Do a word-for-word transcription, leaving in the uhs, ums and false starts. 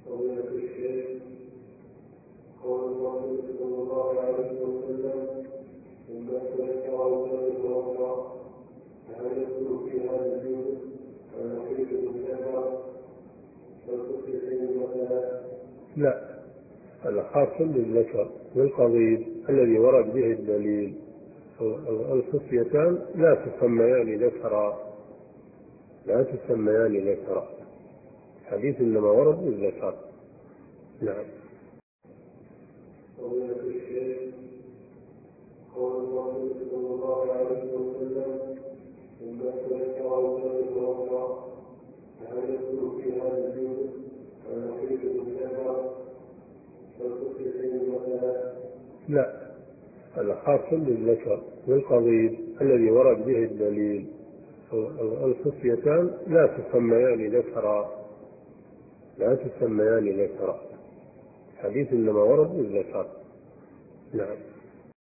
فضيلة الشيخ، قول الرسول صلى الله عليه وسلم: إن تذكر وتتوضأ، فهل يدخل في هذا الجزء المحيط بالذكر والخصيتين مثلا؟ لا، الخاص بالذكر بالقضيب الذي ورد به الدليل. الخصيتان لا تسميان ذكرا، لا تسميان ذكرا، حديث إنما ورد بالذكر. نعم. فضيلة الشيخ، قول الرسول صلى الله عليه وسلم: إن تذكر وتتوضأ، فهل يدخل في هذا الجزء المحيط بالذكر والخصيتين مثلا؟ لا، الخاص بالذكر بالقضيب الذي ورد به الدليل. الخصيتان لا تسميان ذكرا، لا تسميان ذكرا، حديث إنما ورد بالذكر. نعم.